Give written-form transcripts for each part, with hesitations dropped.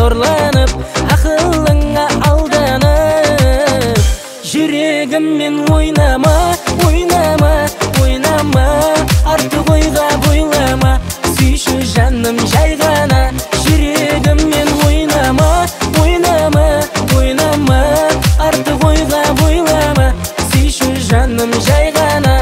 зорланып, ақылыңа алданып. Жүрегіммен ойнама, ойнама, ойнама, артық ойға бойлама, сүйші жаным жай ғана. Жүрегіммен ойнама, ойнама, ойнама, артық ойға бойлама, сүйші жаным жай ғана.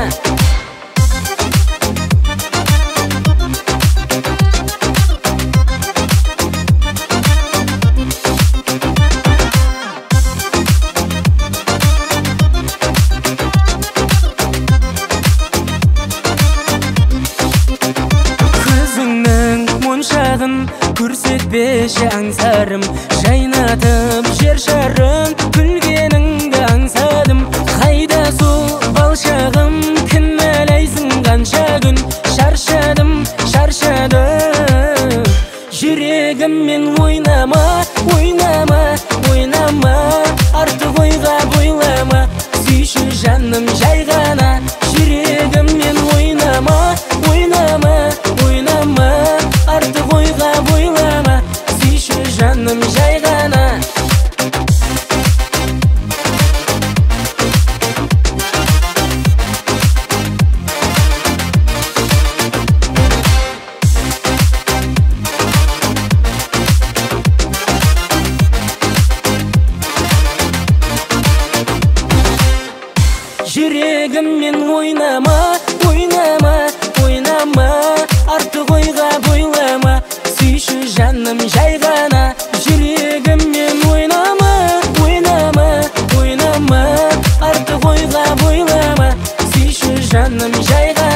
Көрсетпеші аңсарым, жайнатып жер шарын, күлгеніңді аңсадым. Қайда сол балшағым, кінәлайсың қанша күн, шаршадым, шаршадым. Жүрегіммен ойнама, ойнама, ойнама, артық ойға бойлама, сүйші жаным жай ғана. Жүрегіммен ойнама, ойнама, ойнама, артық ойға бойлама, сүйші жаным жай ғана. Жүрегіммен ойнама, ойнама, ойнама, артық ойға бойлама, сүйші жаным жай ғана. Жүрегіммен ойнама, ойнама, ойнама, артық ойға бойлама, сүйші жаным жай ғана.